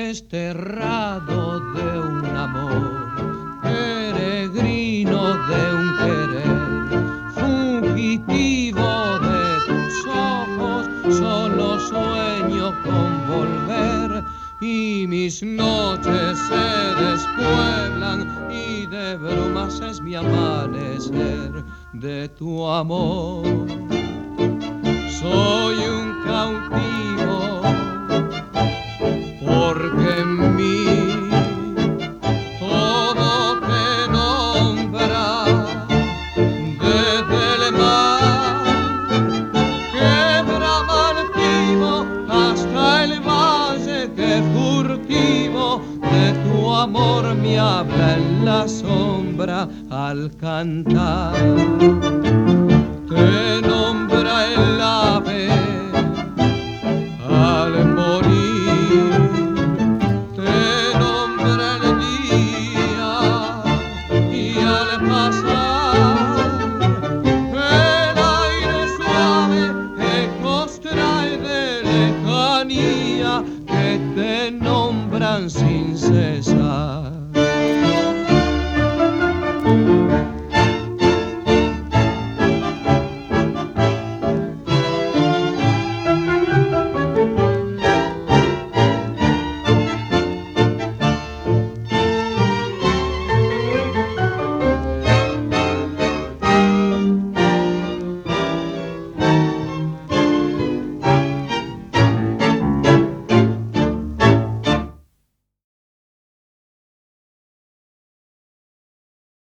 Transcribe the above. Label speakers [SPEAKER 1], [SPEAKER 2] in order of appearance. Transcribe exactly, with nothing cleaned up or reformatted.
[SPEAKER 1] desterrado de un amor, peregrino de un querer, fugitivo de tus ojos, solo sueño con volver, y mis noches se despueblan y de brumas es mi amanecer de tu amor. Soy un cautivo porque en mí todo te nombra, desde el mar que brama altivo hasta el valle que furtivo de tu amor me habla en la sombra al cantar. Te nombra el ave al morir, te nombra el día y al pasar el aire suave ecos trae de lejanía que te nombran sin cesar.